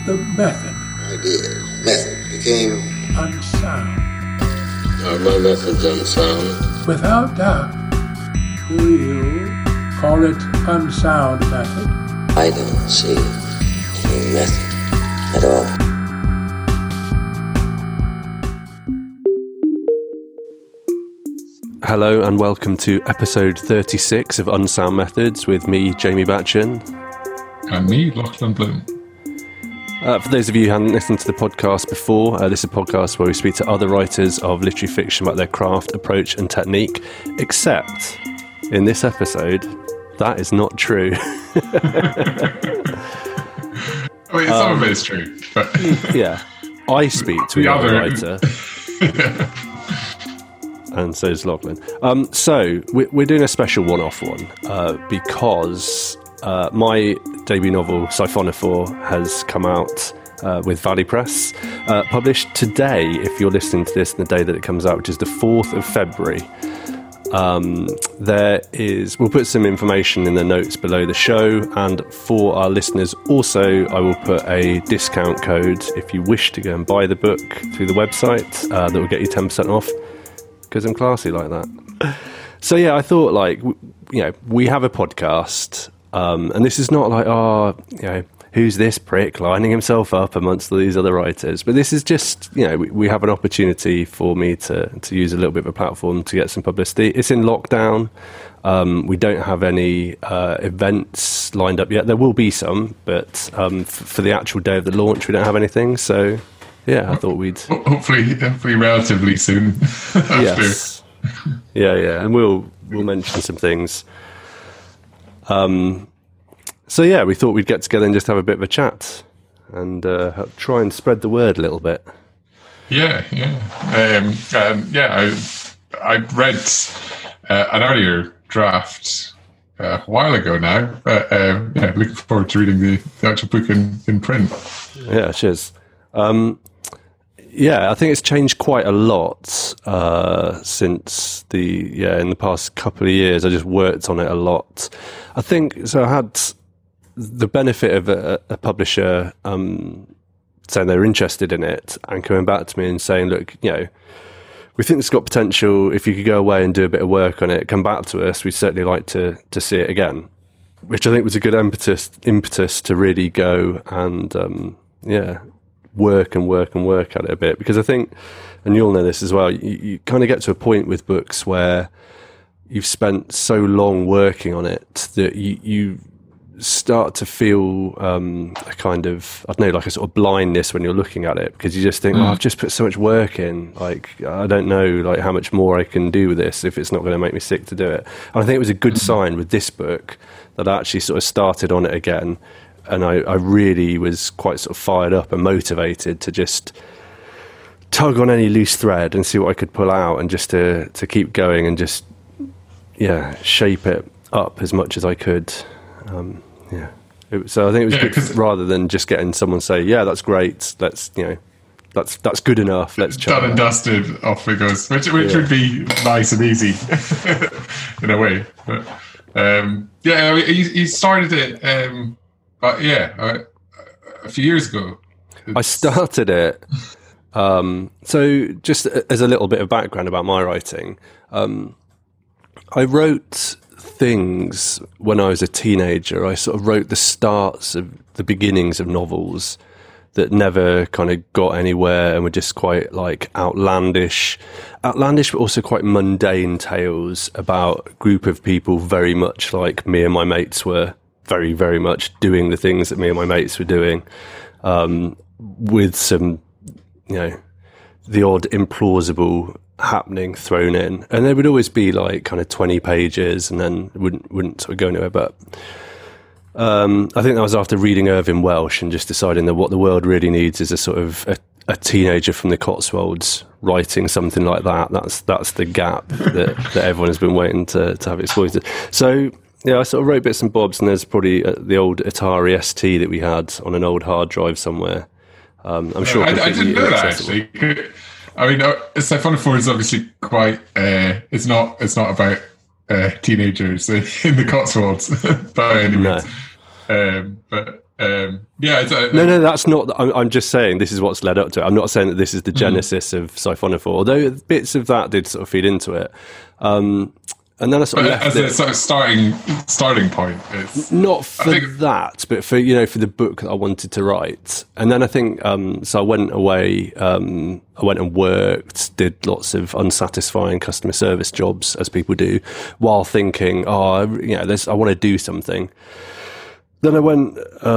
The method. Ideas. Method became unsound. Are my methods unsound? Without doubt. Do you call it unsound method? I don't see any method at all. Hello and welcome to episode 36 of Unsound Methods with me, Jamie Batchin. And me, Lachlan Bloom. For those of you who haven't listened to the podcast before, this is a podcast where we speak to other writers of literary fiction about their craft, approach and technique, except in this episode, that is not true. Wait, some of it is true. But yeah, I speak to another writer. And so is Lachlan. So we're doing a special one-off one because my debut novel, Siphonophore, has come out with Valley Press, published today, if you're listening to this, the day that it comes out, which is the 4th of February. We'll put some information in the notes below the show, and for our listeners also, I will put a discount code if you wish to go and buy the book through the website that will get you 10% off, because I'm classy like that. So yeah, I thought, we have a podcast, and this is not like, who's this prick lining himself up amongst all these other writers? But this is just, we have an opportunity for me to use a little bit of a platform to get some publicity. It's in lockdown. We don't have any events lined up yet. There will be some, but for the actual day of the launch, we don't have anything. So yeah, I thought we'd hopefully relatively soon. Yes. Yeah, and we'll mention some things. So yeah, we thought we'd get together and just have a bit of a chat and try and spread the word a little bit. Yeah. I read an earlier draft a while ago now. Looking forward to reading the actual book in print. Yeah, cheers. I think it's changed quite a lot since in the past couple of years. I just worked on it a lot. I think so. I had the benefit of a publisher saying they were interested in it and coming back to me and saying, look, we think it's got potential. If you could go away and do a bit of work on it, come back to us, we'd certainly like to see it again, which I think was a good impetus to really go and work at it a bit, because I think, and you'll know this as well, you kind of get to a point with books where you've spent so long working on it that you start to feel a kind of, I don't know, like a sort of blindness when you're looking at it, because you just think, I've just put so much work in, like I don't know how much more I can do with this if it's not going to make me sick to do it. And I think it was a good sign with this book that I actually sort of started on it again, and I really was quite sort of fired up and motivated to just tug on any loose thread and see what I could pull out, and just to keep going and just shape it up as much as I could. So I think it was good, rather than just getting someone say, yeah, that's great, let's that's good enough, let's chat. Done and dusted, off it goes, which would be nice and easy in a way. But you started it a few years ago. I started it. So just as a little bit of background about my writing, I wrote things when I was a teenager. I sort of wrote the starts of the beginnings of novels that never kind of got anywhere and were just quite like outlandish, but also quite mundane tales about a group of people very much like me and my mates were, very, very much doing the things that me and my mates were doing, with some, the odd implausible happening thrown in. And there would always be like kind of 20 pages and then wouldn't sort of go anywhere. But I think that was after reading Irvine Welsh and just deciding that what the world really needs is a sort of a teenager from the Cotswolds writing something like that. That's the gap that everyone has been waiting to have exploited. So yeah, I sort of wrote bits and bobs, and there's probably the old Atari ST that we had on an old hard drive somewhere. I'm sure. I didn't know that actually. I mean, Siphonophore is obviously quite. It's not about teenagers in the Cotswolds by any means. Yeah, no, that's not. I'm just saying this is what's led up to it. I'm not saying that this is the genesis of Siphonophore, although bits of that did sort of feed into it. And then I sort of left as a sort of starting point. Not for that, but for for the book that I wanted to write. And then I think so. I went away. I went and worked, did lots of unsatisfying customer service jobs, as people do, while thinking, I want to do something. Then I went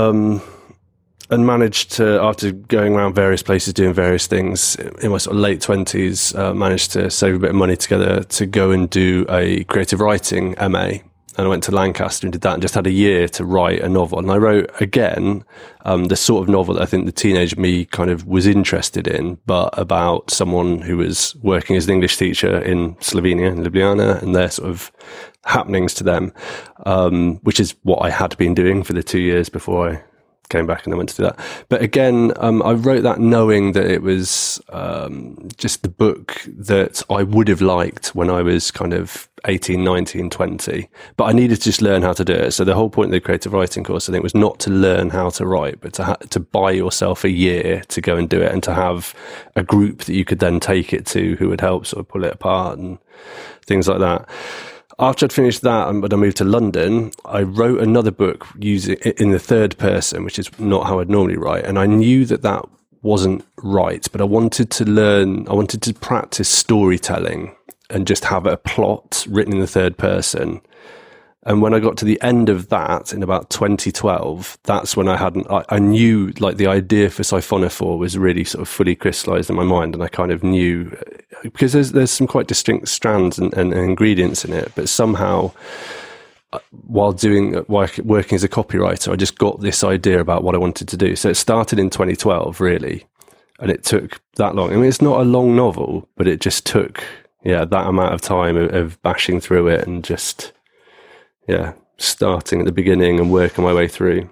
and managed to, after going around various places doing various things in my sort of late 20s, managed to save a bit of money together to go and do a creative writing MA. And I went to Lancaster and did that, and just had a year to write a novel. And I wrote, again, the sort of novel that I think the teenage me kind of was interested in, but about someone who was working as an English teacher in Slovenia, in Ljubljana, and their sort of happenings to them, which is what I had been doing for the 2 years before I came back and I went to do that. But again, I wrote that knowing that it was just the book that I would have liked when I was kind of 18, 19, 20. But I needed to just learn how to do it. So the whole point of the creative writing course, I think, was not to learn how to write, but to buy yourself a year to go and do it, and to have a group that you could then take it to who would help sort of pull it apart and things like that. After I'd finished that, and I moved to London, I wrote another book using in the third person, which is not how I'd normally write. And I knew that wasn't right, but I wanted to practice storytelling and just have a plot written in the third person. And when I got to the end of that in about 2012, that's when I knew, like, the idea for Siphonophore was really sort of fully crystallized in my mind. And I kind of knew, because there's some quite distinct strands and ingredients in it, but somehow while working as a copywriter, I just got this idea about what I wanted to do. So it started in 2012, really. And it took that long. I mean, it's not a long novel, but it just took, that amount of time of bashing through it and just, starting at the beginning and working my way through.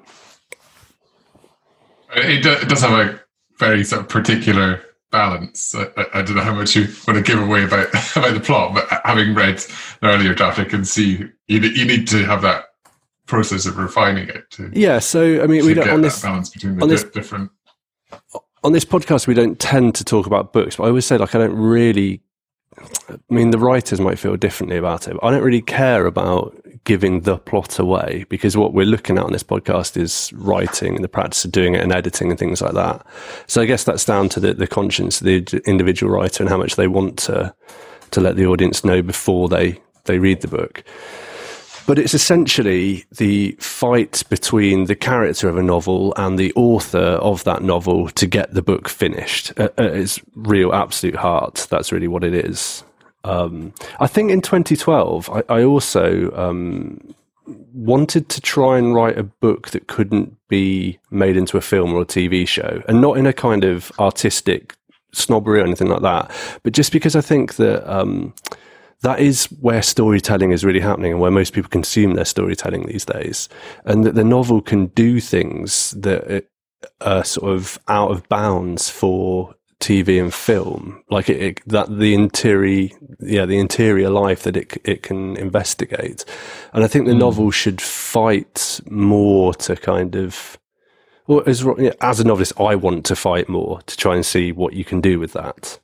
It does have a very sort of particular balance. I don't know how much you want to give away about the plot, but having read an earlier draft, I can see you need to have that process of refining it. So I mean, we don't on this balance between the different. On this podcast, we don't tend to talk about books, but I always say, like, I don't really. I mean, the writers might feel differently about it, but I don't really care about giving the plot away, because what we're looking at on this podcast is writing and the practice of doing it and editing and things like that. So I guess that's down to the conscience of the individual writer and how much they want to let the audience know before they read the book. But it's essentially the fight between the character of a novel and the author of that novel to get the book finished. At its real absolute heart, that's really what it is. I think in 2012, I also wanted to try and write a book that couldn't be made into a film or a TV show, and not in a kind of artistic snobbery or anything like that, but just because I think that that is where storytelling is really happening and where most people consume their storytelling these days. And that the novel can do things that are sort of out of bounds for TV and film, like the interior life that it can investigate. And I think the novel should fight more to kind of, well, as a novelist, I want to fight more to try and see what you can do with that.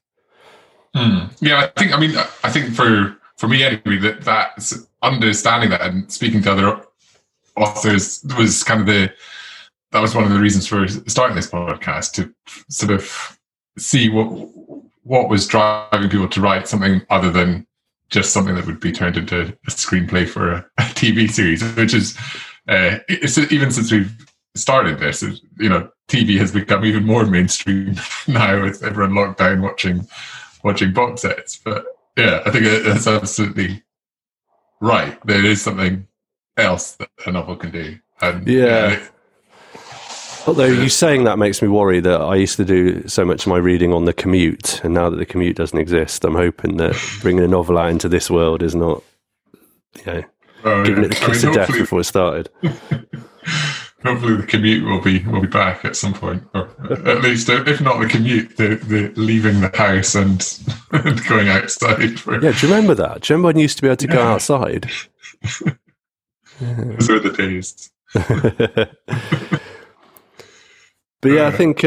Yeah, I think for me anyway, that understanding that and speaking to other authors was kind of that was one of the reasons for starting this podcast, to sort of see what was driving people to write something other than just something that would be turned into a screenplay for a TV series, which is it's even since we've started this, TV has become even more mainstream now with everyone locked down watching box sets. But yeah, I think that's absolutely right. There is something else that a novel can do. And although you saying that makes me worry that I used to do so much of my reading on the commute, and now that the commute doesn't exist, I'm hoping that bringing a novel out into this world is not, giving it the kiss of death before it started. Hopefully the commute will be back at some point, or at least, if not the commute, the leaving the house and going outside. Do you remember that? Do you remember when you used to be able to go outside? Those were the days. But yeah, I think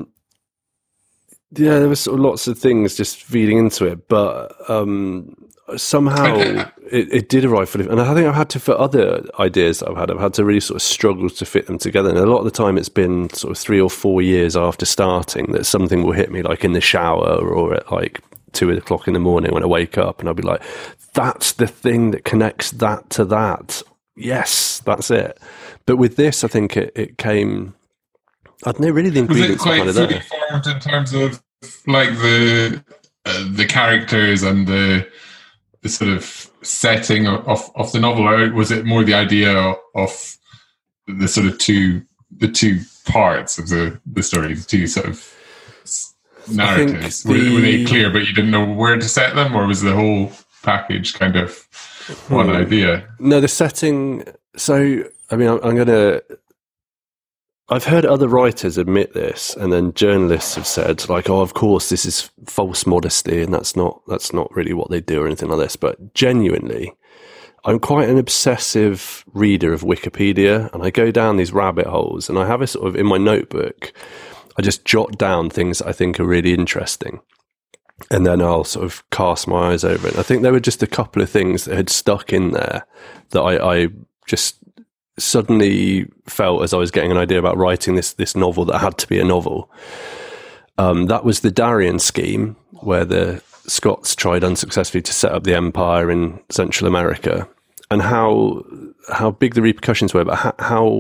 there was sort of lots of things just feeding into it, but somehow it did arrive fully. And I think I've had to, for other ideas that I've had to really sort of struggle to fit them together. And a lot of the time it's been sort of 3 or 4 years after starting that something will hit me, like in the shower or at like 2 o'clock in the morning when I wake up, and I'll be like, that's the thing that connects that to that. Yes, that's it. But with this, I think it came, I don't know, really the ingredients was it kind quite of there. fully formed in terms of like the characters and the sort of setting of the novel, or was it more the idea of the sort of two parts of the story, the two sort of narratives? Were they clear, but you didn't know where to set them, or was the whole package kind of one idea? No, the setting. So, I mean, I've heard other writers admit this, and then journalists have said, like, "Oh, of course, this is false modesty, and that's not really what they do or anything like this." But genuinely, I'm quite an obsessive reader of Wikipedia, and I go down these rabbit holes, and I have a sort of, in my notebook, I just jot down things that I think are really interesting, and then I'll sort of cast my eyes over it. And I think there were just a couple of things that had stuck in there that I just suddenly felt as I was getting an idea about writing this novel that had to be a novel. That was the Darien scheme, where the Scots tried unsuccessfully to set up the empire in Central America, and how big the repercussions were, but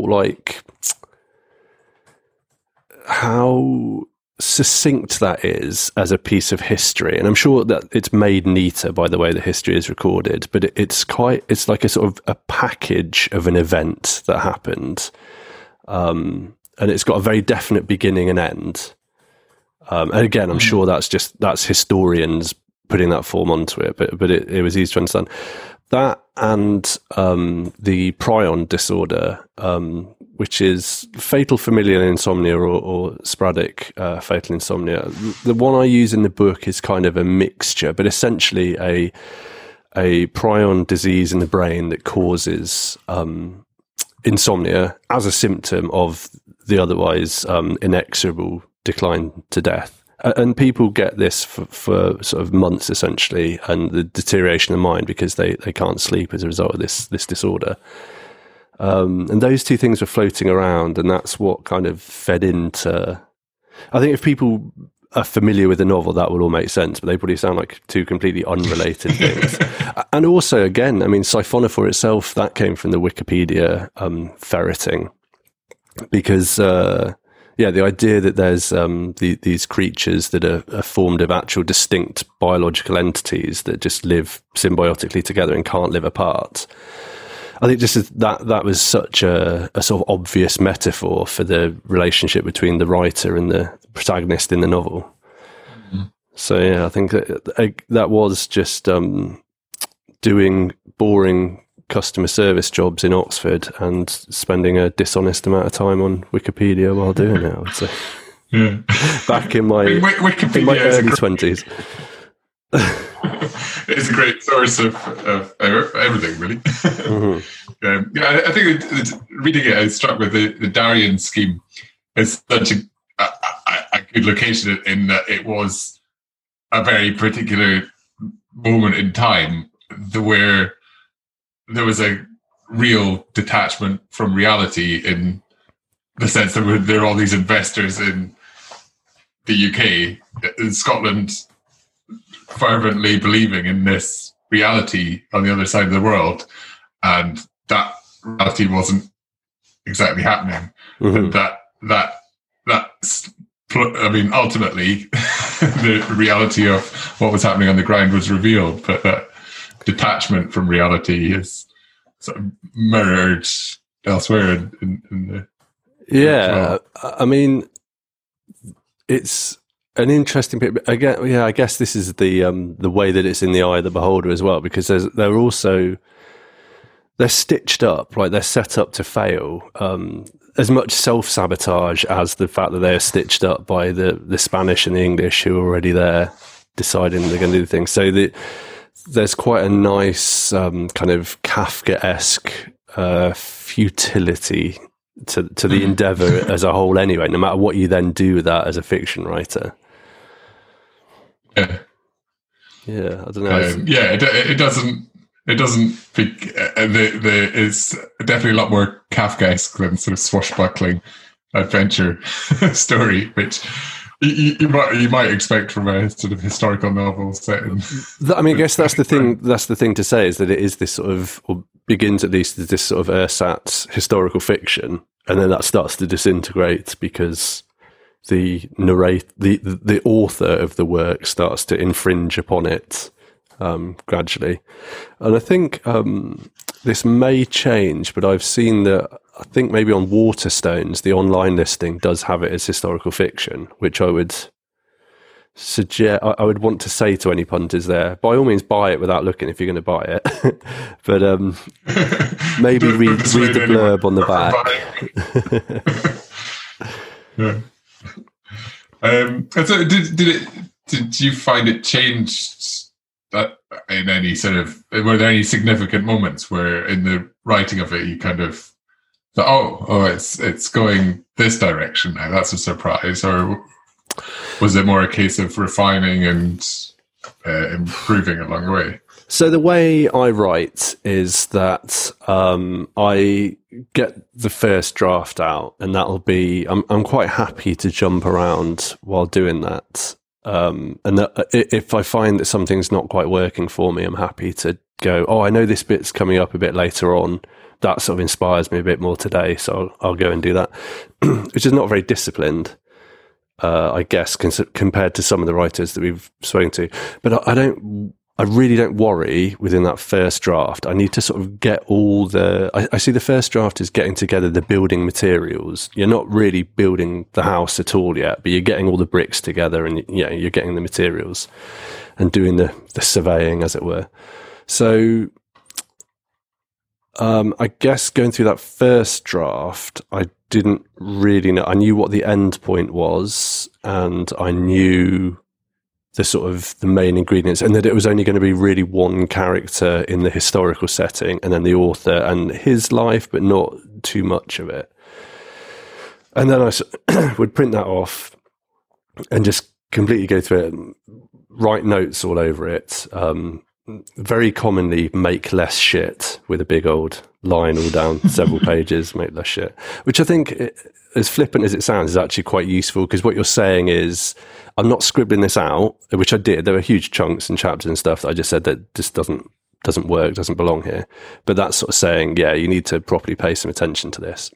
how succinct that is as a piece of history. And I'm sure that it's made neater by the way the history is recorded, but it's like a sort of a package of an event that happened. And it's got a very definite beginning and end. And again, I'm sure that's historians putting that form onto it, but it was easy to understand. That and the prion disorder, which is fatal familial insomnia or sporadic fatal insomnia. The one I use in the book is kind of a mixture, but essentially a prion disease in the brain that causes insomnia as a symptom of the otherwise inexorable decline to death. And people get this for sort of months, essentially, and the deterioration of mind because they can't sleep as a result of this disorder. And those two things were floating around, and that's what kind of fed into... I think if people are familiar with the novel, that will all make sense, but they probably sound like two completely unrelated things. And also, again, I mean, Siphonophore itself, that came from the Wikipedia ferreting, because... the idea that there's these creatures that are formed of actual distinct biological entities that just live symbiotically together and can't live apart. I think just that was such a sort of obvious metaphor for the relationship between the writer and the protagonist in the novel. Mm-hmm. So yeah, I think that was just doing boring customer service jobs in Oxford and spending a dishonest amount of time on Wikipedia while doing it, I would say. Yeah. Back in my early 20s. It's a great source of everything, really. Mm-hmm. I think reading it, I was struck with the Darien scheme as such a good location in that it was a very particular moment in time where there was a real detachment from reality, in the sense that there are all these investors in the UK, in Scotland, fervently believing in this reality on the other side of the world, and that reality wasn't exactly happening. Mm-hmm. And ultimately, the reality of what was happening on the ground was revealed, but that detachment from reality is sort of mirrored elsewhere in the... Yeah, I mean, it's an interesting bit. Again, yeah, I guess this is the way that it's in the eye of the beholder as well, because they're stitched up, like they're set up to fail. As much self-sabotage as the fact that they're stitched up by the Spanish and the English who are already there deciding they're going to do things. So there's quite a nice kind of Kafkaesque futility to the endeavour as a whole anyway, no matter what you then do with that as a fiction writer. Yeah. Yeah, I don't know. It doesn't it's definitely a lot more Kafkaesque than sort of swashbuckling adventure story, which you might expect from a sort of historical novel set in. I mean, I guess that's the thing. That's the thing to say, is that it is this sort of, or begins at least as this sort of ersatz historical fiction, and then that starts to disintegrate because the author of the work starts to infringe upon it gradually. And I think this may change, but I've seen that, I think maybe on Waterstones, the online listing does have it as historical fiction, which I would suggest, I would want to say to any punters there, by all means buy it without looking if you're going to buy it. But maybe read the blurb on the back. Yeah. So did you find it changed that in any sort of, were there any significant moments where in the writing of it you kind of thought, it's going this direction now, that's a surprise? Or was it more a case of refining and improving along the way? So the way I write is that I get the first draft out, and that'll be, I'm quite happy to jump around while doing that. And that if I find that something's not quite working for me, I'm happy to go, I know this bit's coming up a bit later on. That sort of inspires me a bit more today, so I'll go and do that, which is not very disciplined, I guess, compared to some of the writers that we've spoken to. But I really don't worry within that first draft. I need to sort of get all I see the first draft is getting together the building materials. You're not really building the house at all yet, but you're getting all the bricks together, and you're getting the materials and doing the surveying, as it were. So I guess going through that first draft, I didn't really know. I knew what the end point was, and I knew the sort of the main ingredients, and that it was only going to be really one character in the historical setting, and then the author and his life, but not too much of it. And then I would print that off and just completely go through it, and write notes all over it. Very commonly make less shit with a big old line all down several pages, make less shit, which I think, as flippant as it sounds, is actually quite useful, because what you're saying is, I'm not scribbling this out, which I did. There were huge chunks and chapters and stuff that I just said that just doesn't work, doesn't belong here. But that's sort of saying, you need to properly pay some attention to this.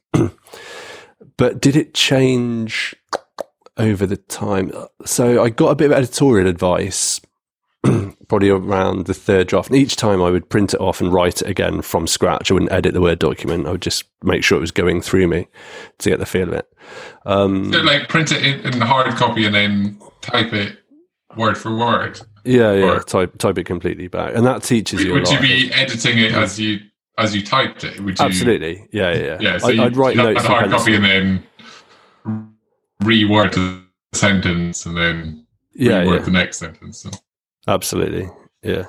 But did it change over the time? So I got a bit of editorial advice probably around the third draft. And each time I would print it off and write it again from scratch. I wouldn't edit the Word document. I would just make sure it was going through me to get the feel of it. So like print it in the hard copy and then type it word for word. Yeah. Type it completely back, and that teaches you. Would you be editing it as you typed it? Would you? Absolutely. Yeah. So I'd write notes. The hard copy and then reword the sentence and then reword the next sentence. So. Absolutely. Yeah.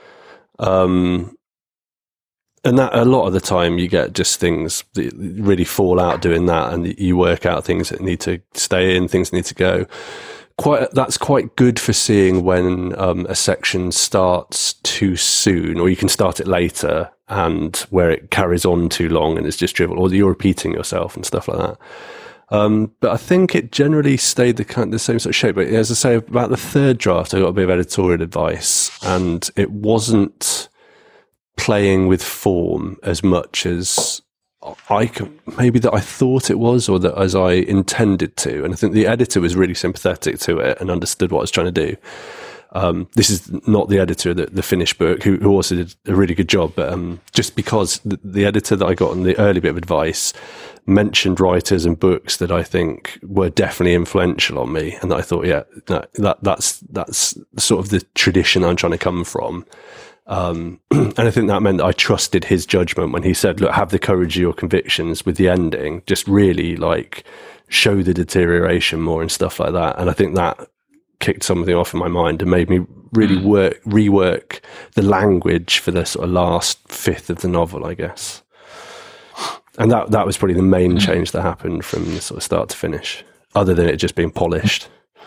And that a lot of the time you get just things that really fall out doing that, and you work out things that need to stay in, things that need to go. That's quite good for seeing when a section starts too soon, or you can start it later, and where it carries on too long and it's just drivel, or you're repeating yourself and stuff like that. But I think it generally stayed the same sort of shape. But as I say, about the third draft, I got a bit of editorial advice, and it wasn't playing with form as much as I thought it was, or that as I intended to. And I think the editor was really sympathetic to it and understood what I was trying to do. This is not the editor of the finished book, who also did a really good job, but just because the editor that I got in the early bit of advice mentioned writers and books that I think were definitely influential on me, and that I thought, that's sort of the tradition I'm trying to come from. And I think that meant I trusted his judgment when he said, look, have the courage of your convictions with the ending, just really like show the deterioration more and stuff like that. And I think that kicked something off in my mind and made me really rework the language for the sort of last fifth of the novel, I guess. And that was probably the main change that happened from the sort of start to finish, other than it just being polished.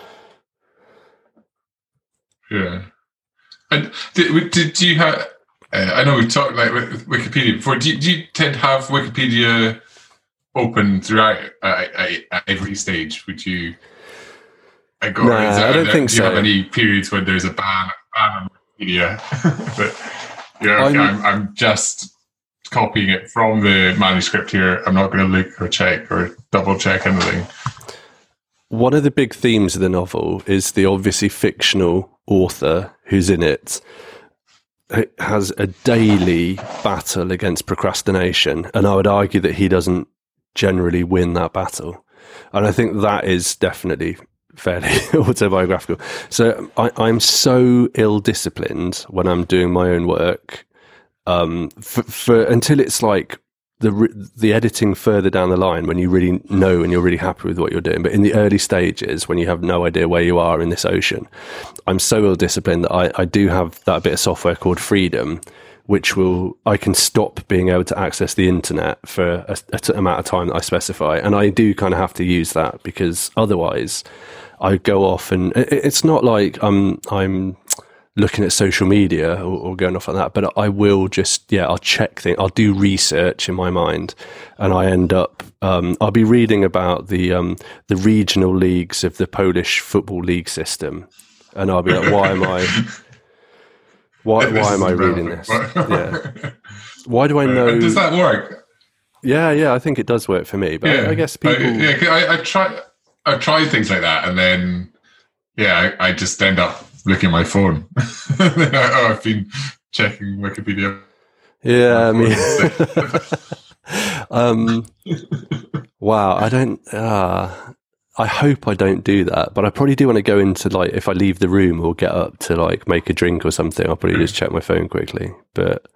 Yeah. And did you have? I know we've talked like with Wikipedia before. Do you tend to have Wikipedia open throughout at every stage? Would you? I don't think so. Do you have any periods when there's a ban on Wikipedia? But I'm just copying it from the manuscript here. I'm not going to look or check or double check anything. One of the big themes of the novel is the obviously fictional author who's in it has a daily battle against procrastination, and I would argue that he doesn't generally win that battle. And I think that is definitely fairly autobiographical. So I'm so ill-disciplined when I'm doing my own work for until it's like the editing further down the line, when you really know and you're really happy with what you're doing. But in the early stages, when you have no idea where you are in this ocean, I'm so ill-disciplined that I do have that bit of software called Freedom, which I can stop being able to access the internet for a amount of time that I specify. And I do kind of have to use that, because otherwise I go off, and it's not like I'm looking at social media or going off like that, but I will just, I'll check things. I'll do research in my mind, and I end up, I'll be reading about the regional leagues of the Polish football league system. And I'll be like, why am I reading this? Yeah. Why do I know? Does that work? Yeah, I think it does work for me, but I guess people... I've tried things like that, and then, I just end up looking at my phone. I've been checking Wikipedia. Yeah, I mean, wow, I don't. I hope I don't do that, but I probably do want to go into, like, if I leave the room or get up to like make a drink or something, I'll probably just check my phone quickly. But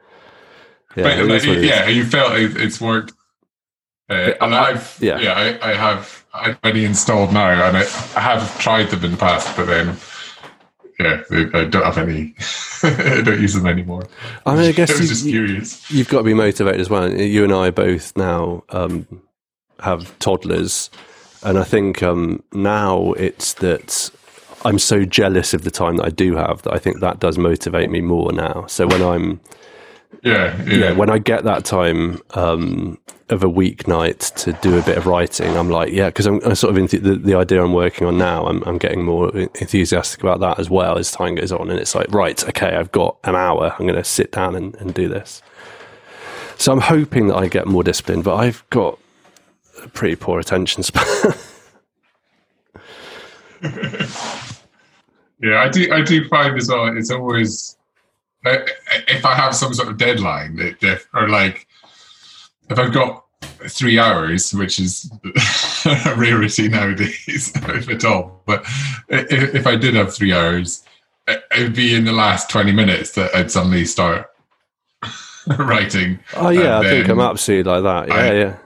you felt it's worked. And I have already installed now, and I have tried them in the past, but then. Yeah, I don't have any. I don't use them anymore. I mean, I guess I was just curious. You've got to be motivated as well. You and I both now have toddlers, and I think now it's that I'm so jealous of the time that I do have that I think that does motivate me more now. So when I'm when I get that time of a weeknight to do a bit of writing, I'm like, because I'm sort of the idea I'm working on now. I'm getting more enthusiastic about that as well as time goes on, and it's like, right, okay, I've got an hour. I'm going to sit down and do this. So I'm hoping that I get more discipline, but I've got a pretty poor attention span. I do find as well. It's always if I have some sort of deadline, or like. If I've got 3 hours, which is a rarity nowadays, if at all, but if I did have 3 hours, it would be in the last 20 minutes that I'd suddenly start writing. Oh, yeah, I think I'm absolutely like that.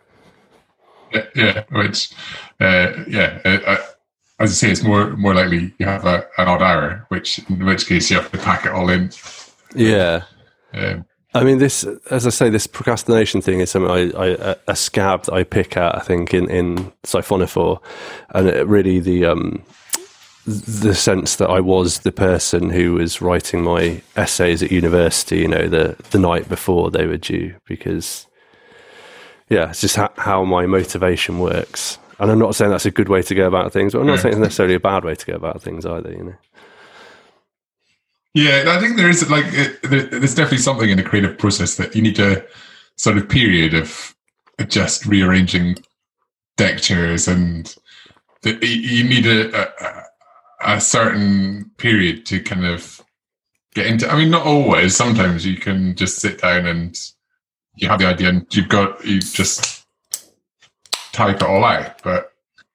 Which, as I say, it's more likely you have an odd hour, in which case you have to pack it all in. Yeah. I mean, this, as I say, this procrastination thing is something a scab that I pick at, I think, in Siphonophore, and it really the sense that I was the person who was writing my essays at university, the night before they were due, because it's just how my motivation works. And I'm not saying that's a good way to go about things, but I'm not saying it's necessarily a bad way to go about things either. Yeah, I think there is there's definitely something in the creative process that you need a sort of period of just rearranging deck chairs, and you need a certain period to kind of get into. I mean, not always. Sometimes you can just sit down and you have the idea, and you just type it all out. But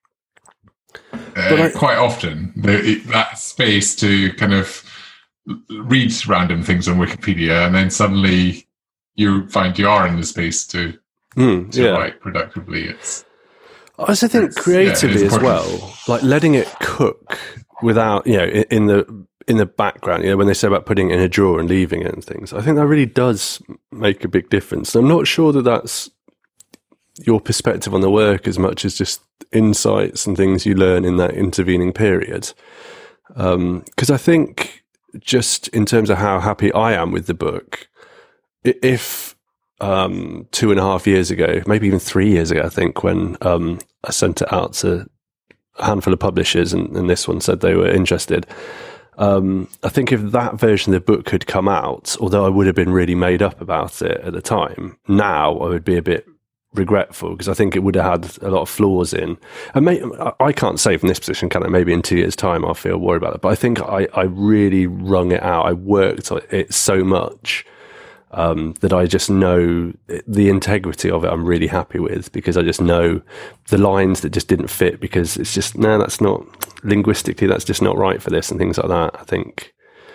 quite often that space to kind of read random things on Wikipedia, and then suddenly you find you are in the space to write productively. I also think creatively as well, like letting it cook without, in the background, when they say about putting it in a drawer and leaving it and things, I think that really does make a big difference. I'm not sure that that's your perspective on the work as much as just insights and things you learn in that intervening period. Because I think, just in terms of how happy I am with the book, if 2.5 years ago, maybe even 3 years ago, I think, when I sent it out to a handful of publishers and this one said they were interested, I think if that version of the book had come out, although I would have been really made up about it at the time, now I would be a bit regretful, because I think it would have had a lot of flaws in. And I can't say from this position, can I? Maybe in 2 years' time I'll feel worried about it. But I think I really wrung it out. I worked on it so much that I just know the integrity of it. I'm really happy with, because I just know the lines that just didn't fit, because it's just, no, that's not, linguistically, that's just not right for this, and things like that. I think,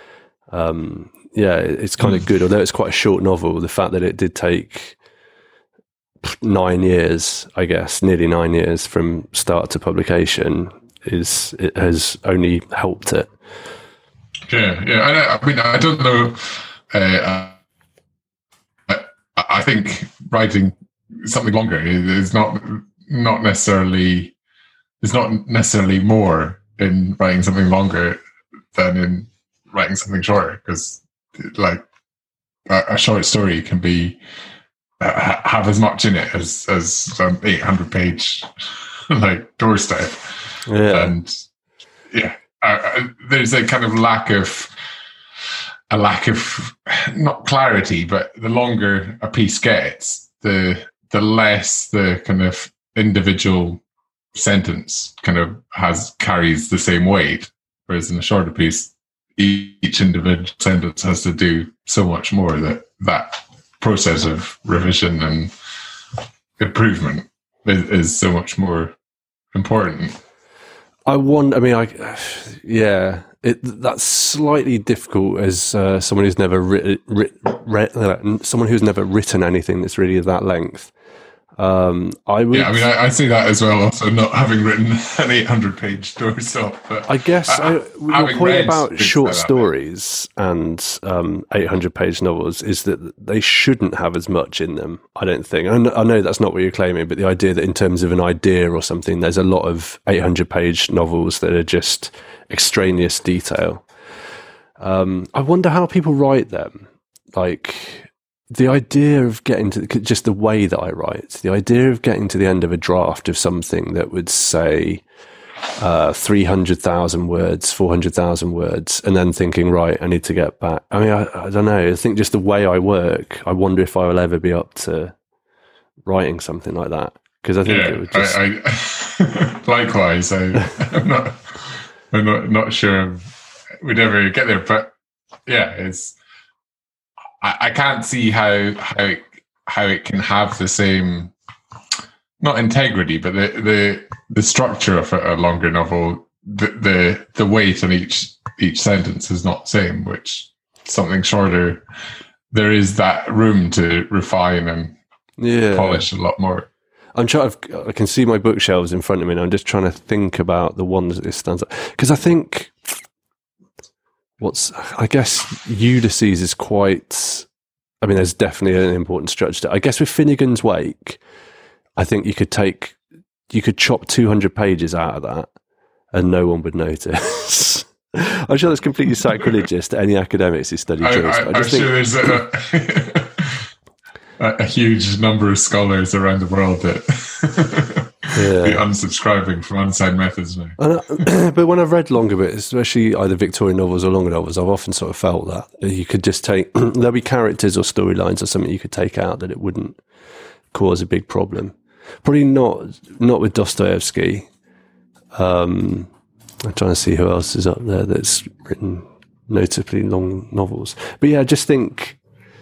it's kind of good. Although it's quite a short novel, the fact that it did take 9 years, I guess, nearly 9 years from start to publication, it has only helped it. I mean, I don't know. I think writing something longer is not necessarily. There's not necessarily more in writing something longer than in writing something shorter, because, like, a short story can be have as much in it as an 800-page like doorstep, and there's a kind of lack of not clarity, but the longer a piece gets, the less the kind of individual sentence kind of carries the same weight, whereas in a shorter piece, each individual sentence has to do so much more that process of revision and improvement is so much more important. That's slightly difficult as someone who's never someone who's never written anything that's really that length. I see that as well. Also, not having written an 800-page doorstop, but I guess your point about short stories and 800-page novels is that they shouldn't have as much in them, I don't think. And I know that's not what you're claiming, but the idea that in terms of an idea or something, there's a lot of 800-page novels that are just extraneous detail. I wonder how people write them. Like, the idea of getting to just the way that I write, the idea of getting to the end of a draft of something that would say 300,000 words, 400,000 words, and then thinking, right, I need to get back. I mean, I don't know. I think just the way I work, I wonder if I will ever be up to writing something like that. Because I think it would just... likewise, I'm not sure we'd ever get there, but it's... I can't see how it can have the same, not integrity, but the structure of a longer novel. The weight on each sentence is not the same. Which something shorter, there is that room to refine and polish a lot more. I can see my bookshelves in front of me, and I'm just trying to think about the ones that this stands up, because I think. I guess Ulysses is quite, I mean, there's definitely an important structure. I guess with Finnegan's Wake, I think you could chop 200 pages out of that and no one would notice. I'm sure that's completely sacrilegious to any academics who study Jews. I'm sure there's a huge number of scholars around the world that be unsubscribing from unsigned methods now. But when I've read longer bits, especially either Victorian novels or longer novels, I've often sort of felt that you could just take, there'll be characters or storylines or something you could take out that it wouldn't cause a big problem. Probably not with Dostoevsky. I'm trying to see who else is up there that's written notably long novels. But yeah, I just think...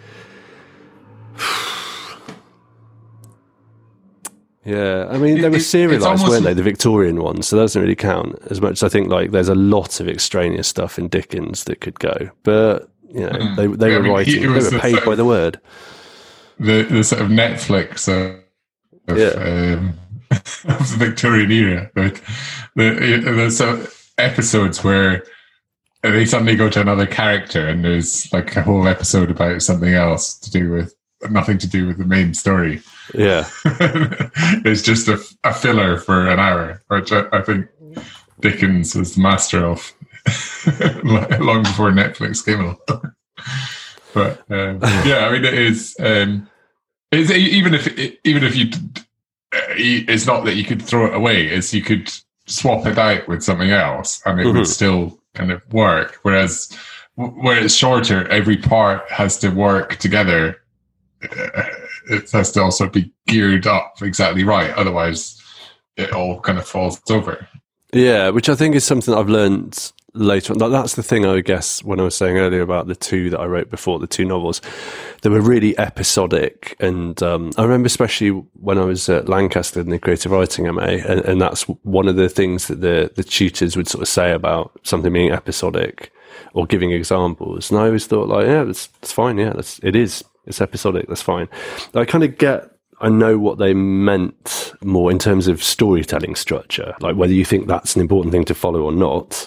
Yeah, I mean, they were serialised, weren't they, the Victorian ones, so that doesn't really count as much as I think, like, there's a lot of extraneous stuff in Dickens that could go. But, you know, they were writing, they were paid by the word. The sort of Netflix of the Victorian era. Like, there's some episodes where they suddenly go to another character and there's, like, a whole episode about something else to do with nothing to do with the main story. Yeah. It's just a filler for an hour, which I think Dickens was the master of long before Netflix came along. But yeah, I mean, it is. It's, even if you, it's not that you could throw it away. It's you could swap it out with something else, and it would still kind of work. Whereas where it's shorter, every part has to work together. It has to also be geared up exactly right. Otherwise, it all kind of falls over. Yeah, which I think is something I've learned later on. That's the thing, I guess, when I was saying earlier about the two that I wrote before, the two novels, they were really episodic. And I remember especially when I was at Lancaster in the creative writing MA, and that's one of the things that the tutors would sort of say about something being episodic or giving examples. And I always thought, like, yeah, it's fine. Yeah, it's episodic. That's fine. I know what they meant more in terms of storytelling structure, like whether you think that's an important thing to follow or not.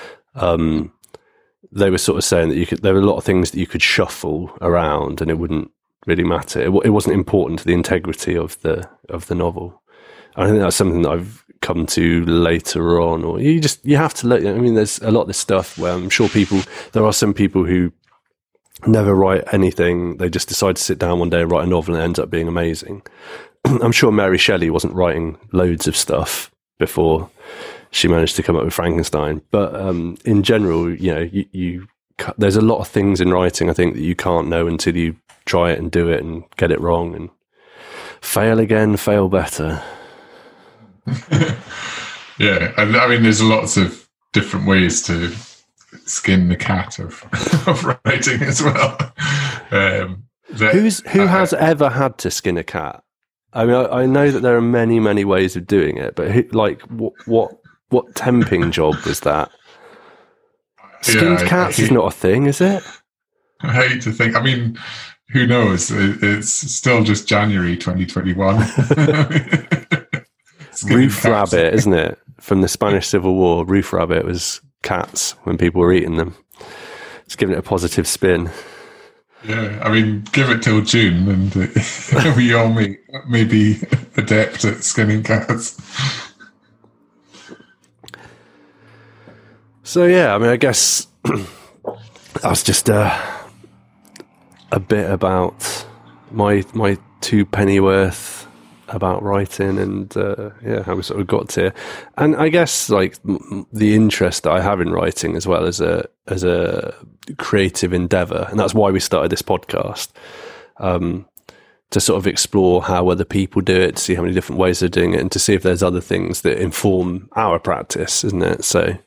They were sort of saying that there were a lot of things that you could shuffle around and it wouldn't really matter. It wasn't important to the integrity of the novel. I think that's something that I've come to later on, or you have to let. I mean, there's a lot of this stuff where I'm sure there are some people who never write anything. They just decide to sit down one day and write a novel and it ends up being amazing. I'm sure Mary Shelley wasn't writing loads of stuff before she managed to come up with Frankenstein. But in general, there's a lot of things in writing, I think, that you can't know until you try it and do it and get it wrong and fail again, fail better. Yeah, I mean, there's lots of different ways to skin the cat of writing as well. Who has ever had to skin a cat? I mean, I know that there are many, many ways of doing it, but what temping job was that? Skinned cats is not a thing, is it? I hate to think. I mean, who knows? It's still just January 2021. Roof rabbit, isn't it? From the Spanish Civil War, roof rabbit was cats when people were eating them. It's giving it a positive spin. Yeah, I mean, give it till June and we all may be adept at skinning cats. So yeah, I mean, I guess that's just a bit about my two pennyworth about writing and how we sort of got to. And I guess like the interest that I have in writing as well as a creative endeavor, and that's why we started this podcast, to sort of explore how other people do it, to see how many different ways they're doing it, and to see if there's other things that inform our practice, isn't it? So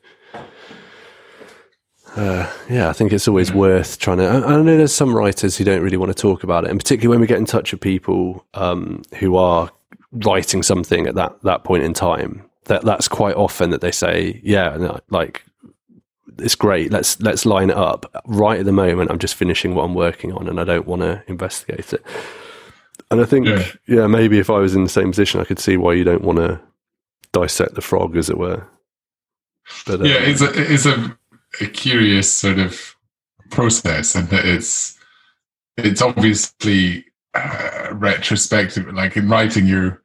I think it's always worth trying to. I know there's some writers who don't really want to talk about it, and particularly when we get in touch with people who are writing something at that point in time, that's quite often that they say, yeah, no, like it's great. Let's line it up. Right at the moment, I'm just finishing what I'm working on, and I don't want to investigate it. And I think, maybe if I was in the same position, I could see why you don't want to dissect the frog, as it were. But it's a curious sort of process, and it's obviously retrospective. Like in writing, you're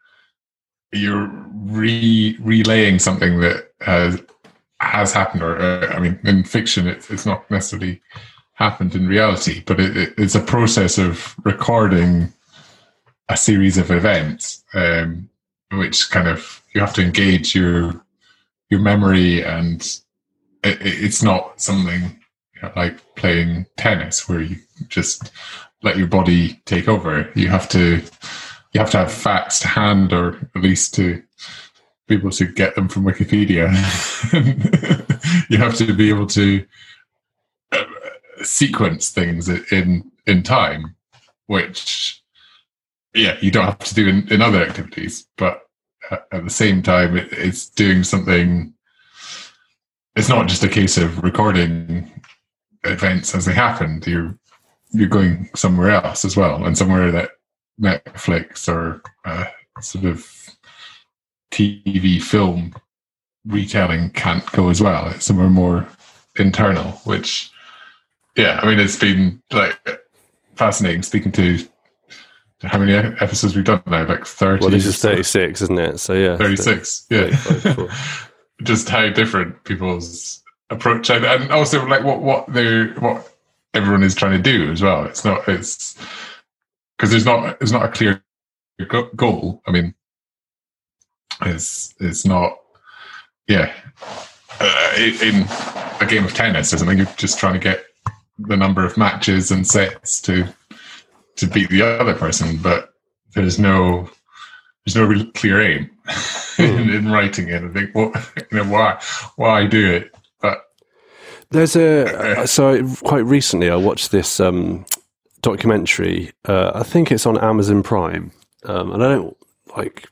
relaying something that has happened, or I mean, in fiction, it's not necessarily happened in reality, but it's a process of recording a series of events, which kind of you have to engage your memory, and it's not something like playing tennis where you just let your body take over. You have to have facts to hand, or at least to be able to get them from Wikipedia. You have to be able to sequence things in time, which you don't have to do in other activities. But at the same time, it's doing something. It's not just a case of recording events as they happened. You're going somewhere else as well, and somewhere that Netflix or sort of TV film retelling can't go as well. It's somewhere more internal, which, I mean, it's been like fascinating speaking to how many episodes we've done now? Like 30. Well, this is 36, isn't it? So yeah, 36. Yeah, just how different people's approach and also like what everyone is trying to do as well. It's because there's not a clear goal. I mean, it's not. Yeah, in a game of tennis or something, you're just trying to get the number of matches and sets to beat the other person, but there's no real clear aim in writing it. I think, why do it? But there's so quite recently I watched this documentary. I think it's on Amazon Prime, and I don't like.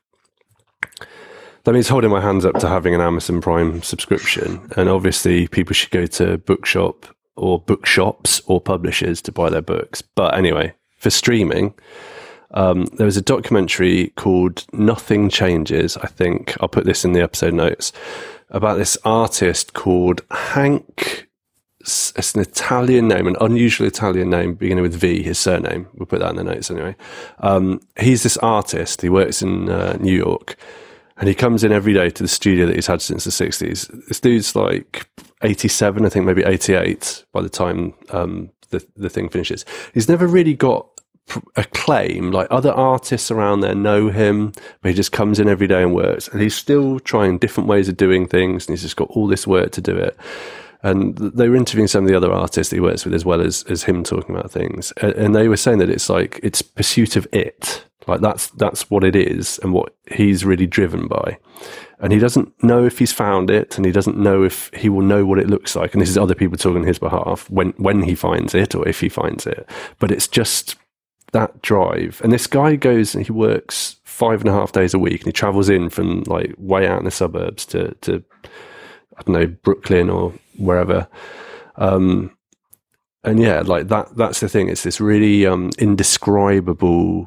That means holding my hands up to having an Amazon Prime subscription, and obviously people should go to bookshops or publishers to buy their books. But anyway, for streaming, there was a documentary called Nothing Changes, I think. I'll put this in the episode notes, about this artist called Hank. It's an Italian name, an unusual Italian name beginning with V, his surname. We'll put that in the notes anyway. He's this artist. He works in New York. And he comes in every day to the studio that he's had since the 60s. This dude's like 87, I think maybe 88 by the time the thing finishes. He's never really got acclaim. Like other artists around there know him, but he just comes in every day and works. And he's still trying different ways of doing things. And he's just got all this work to do it. And they were interviewing some of the other artists that he works with as well as him talking about things. And they were saying that it's pursuit of it. Like that's what it is and what he's really driven by. And he doesn't know if he's found it, and he doesn't know if he will know what it looks like. And this is other people talking on his behalf when he finds it or if he finds it. But it's just that drive. And this guy goes and he works 5.5 days a week, and he travels in from like way out in the suburbs to I don't know, Brooklyn or wherever. And yeah, like that's the thing. It's this really indescribable,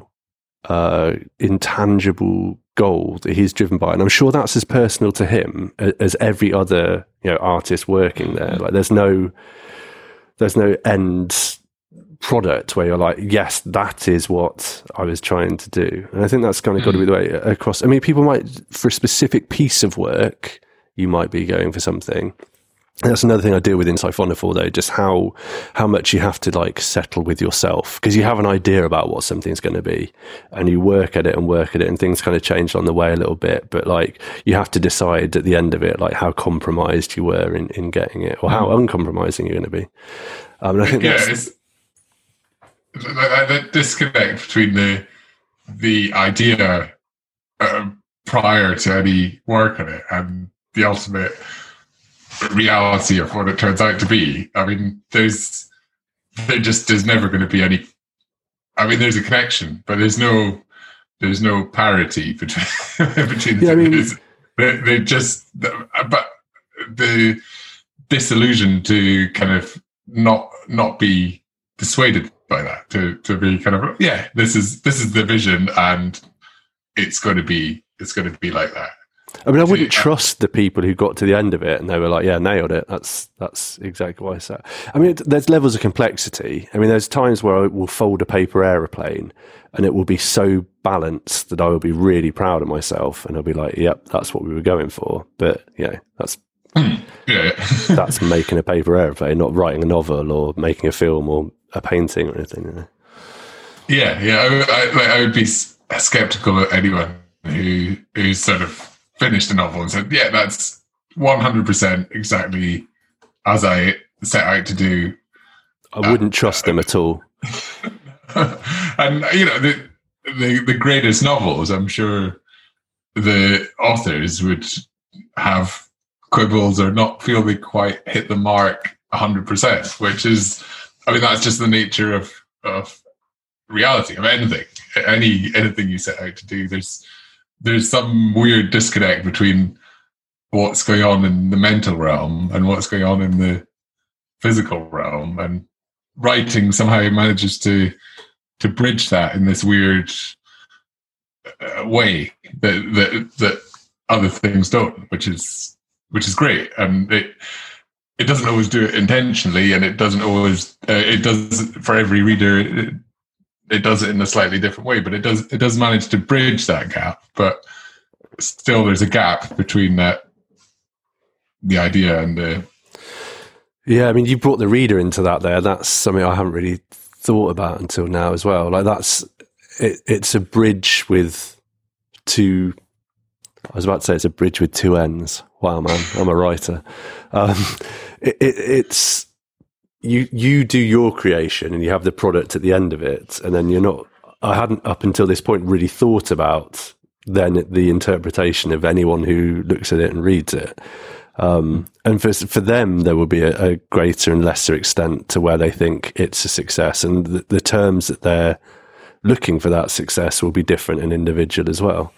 intangible goal that he's driven by, and I'm sure that's as personal to him as every other artist working there. Like there's no end product where you're like, yes, that is what I was trying to do. And I think that's kind of got to be the way across. I mean, people might, for a specific piece of work, you might be going for something. And that's another thing I deal with in Siphonophore, though, just how much you have to like settle with yourself, because you have an idea about what something's going to be, and you work at it, and things kind of change on the way a little bit. But like you have to decide at the end of it, like how compromised you were in getting it, or how uncompromising you're going to be. And I think it's like that disconnect between the idea prior to any work on it and the ultimate reality of what it turns out to be. I mean, there's never going to be any. I mean, there's a connection, but there's no parity between yeah, the they just, but the disillusion to kind of not be dissuaded by that, to be kind of, yeah, this is the vision, and it's going to be like that. I mean, I wouldn't trust the people who got to the end of it and they were like, yeah, nailed it. That's exactly what I said. I mean, there's levels of complexity. I mean, there's times where I will fold a paper aeroplane and it will be so balanced that I will be really proud of myself, and I'll be like, yep, that's what we were going for. But that's that's making a paper aeroplane, not writing a novel or making a film or a painting or anything. Yeah. I would be skeptical of anyone who sort of finished a novel and said, yeah, that's 100% exactly as I set out to do. I wouldn't trust them at all. And the greatest novels, I'm sure the authors would have quibbles or not feel they quite hit the mark 100%, which is, I mean, that's just the nature of reality, of anything. Anything you set out to do, there's some weird disconnect between what's going on in the mental realm and what's going on in the physical realm, and writing somehow manages to bridge that in this weird way that other things don't, which is great. And it doesn't always do it intentionally, and it doesn't always it does for every reader it does it in a slightly different way, but it does manage to bridge that gap. But still, there's a gap between the idea and the. Yeah, I mean, you brought the reader into that there. That's something I haven't really thought about until now as well. Like it's a bridge with two. I was about to say it's a bridge with two ends. Wow, man, I'm a writer. It's you do your creation and you have the product at the end of it, and then you're not. I hadn't up until this point really thought about then the interpretation of anyone who looks at it and reads it. And for them, there will be a greater and lesser extent to where they think it's a success, and the terms that they're looking for that success will be different and individual as well.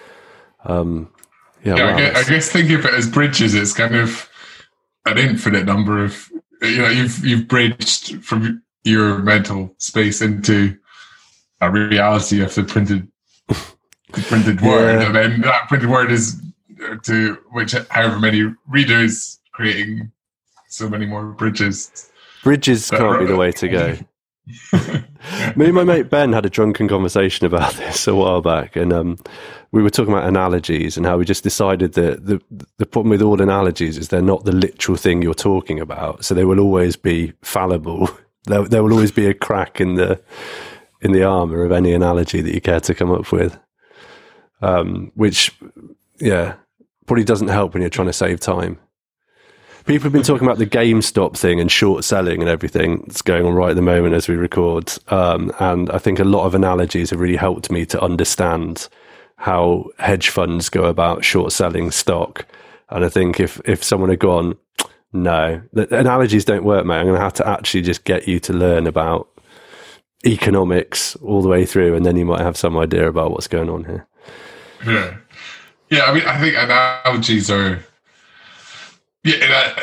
I guess thinking of it as bridges, it's kind of an infinite number of, you've bridged from your mental space into a reality of the printed word, and then that printed word is to which however many readers, creating so many more bridges. Bridges can't be the way to go. Me and my mate Ben had a drunken conversation about this a while back, and we were talking about analogies and how we just decided that the problem with all analogies is they're not the literal thing you're talking about, so they will always be fallible. There will always be a crack in the armor of any analogy that you care to come up with, which probably doesn't help when you're trying to save time. People have been talking about the GameStop thing and short selling and everything that's going on right at the moment as we record. And I think a lot of analogies have really helped me to understand how hedge funds go about short selling stock. And I think if someone had gone, no, the analogies don't work, mate, I'm going to have to actually just get you to learn about economics all the way through, and then you might have some idea about what's going on here. Yeah. I mean, I think analogies are. Yeah,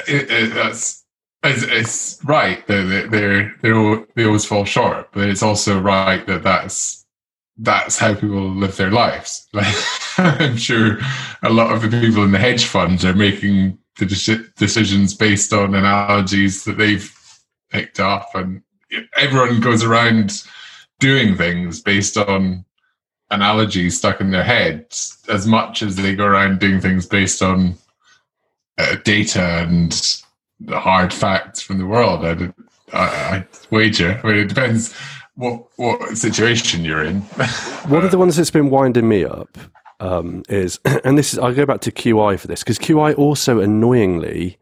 it's right that they always fall short, but it's also right that that's how people live their lives. Like, I'm sure a lot of the people in the hedge funds are making the decisions based on analogies that they've picked up, and everyone goes around doing things based on analogies stuck in their heads as much as they go around doing things based on data and the hard facts from the world. I wager. I mean, it depends what situation you're in. One of the ones that's been winding me up is, and this is, I'll go back to QI for this, because QI also annoyingly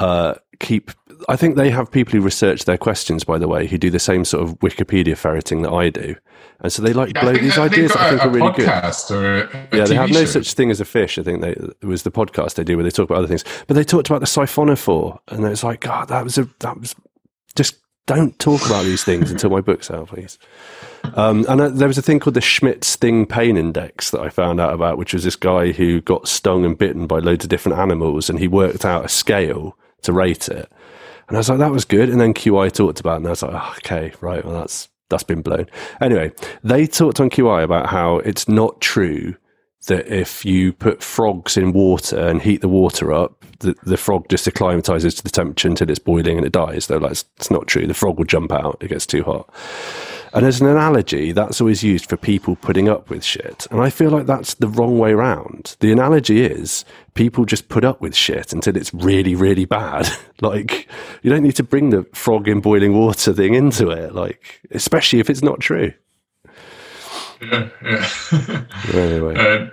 I think they have people who research their questions, by the way, who do the same sort of Wikipedia ferreting that I do. And so they blow these ideas that I think are really good. They have no such thing as a fish. I think it was the podcast they do where they talk about other things. But they talked about the siphonophore, and it's like, God, that was just don't talk about these things until my book's out, please. And there was a thing called the Schmidt-Sting Pain Index that I found out about, which was this guy who got stung and bitten by loads of different animals, and he worked out a scale to rate it. And I was like, that was good. And then QI talked about it, and I was like, oh, okay, right, well, that's been blown. Anyway, they talked on QI about how it's not true that if you put frogs in water and heat the water up, the frog just acclimatizes to the temperature until it's boiling and it dies. They're like, it's not true. The frog will jump out. It gets too hot. And as an analogy, that's always used for people putting up with shit. And I feel like that's the wrong way round. The analogy is people just put up with shit until it's really, really bad. Like, you don't need to bring the frog in boiling water thing into it, like, especially if it's not true. Yeah. Anyway.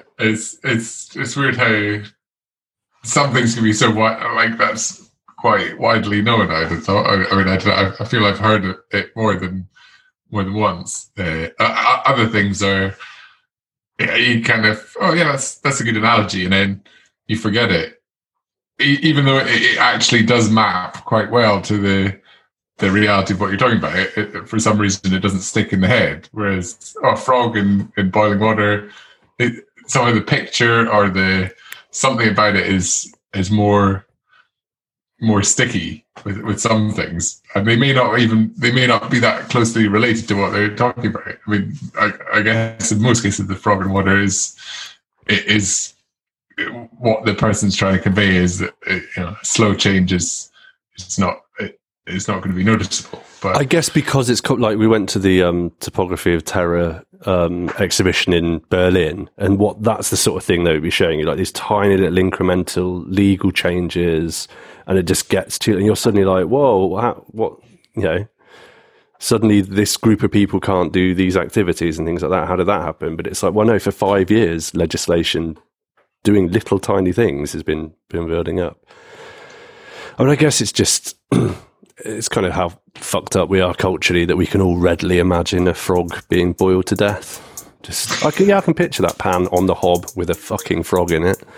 It's weird how some things can be so like that's quite widely known. I feel I've heard it more than once. Other things are, you kind of, that's a good analogy, and then you forget it, even though it actually does map quite well to the reality of what you're talking about. For some reason, it doesn't stick in the head. Whereas a frog in boiling water, some of the picture or something about it is more sticky with some things, and they may not be that closely related to what they're talking about. I mean, I guess in most cases, the frog in water is what the person's trying to convey is that slow change is not it's not going to be noticeable. But I guess because it's like we went to the Topography of Terror exhibition in Berlin, and that's the sort of thing they would be showing you, like these tiny little incremental legal changes, and it just gets to you, and you're suddenly like, whoa, what, suddenly this group of people can't do these activities and things like that. How did that happen? But it's like, well, no, for 5 years, legislation doing little tiny things has been building up. I mean, I guess it's just, it's kind of how fucked up we are culturally that we can all readily imagine a frog being boiled to death. I can picture that pan on the hob with a fucking frog in it.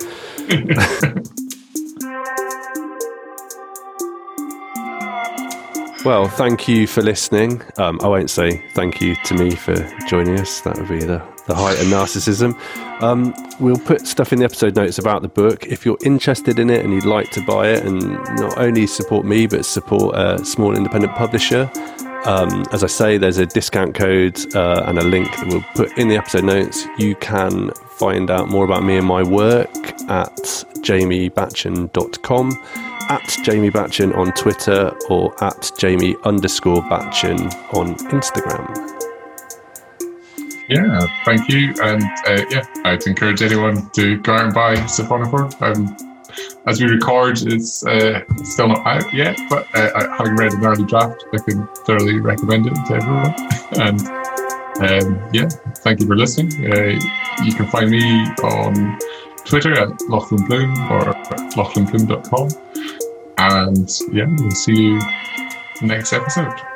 Well, thank you for listening. I won't say thank you to me for joining us. That would be the height of narcissism. We'll put stuff in the episode notes about the book. If you're interested in it and you'd like to buy it and not only support me, but support a small independent publisher, as I say, there's a discount code and a link that we'll put in the episode notes. You can find out more about me and my work at jamiebatchen.com, at Jamie Batchen on Twitter, or at Jamie_Batchen on Instagram. Yeah, thank you. And I'd encourage anyone to go out and buy Siphonophore. As we record, it's still not out yet, but having read an early draft, I can thoroughly recommend it to everyone. And thank you for listening. You can find me on Twitter at Lachlan Bloom or at lachlanbloom.com. And we'll see you next episode.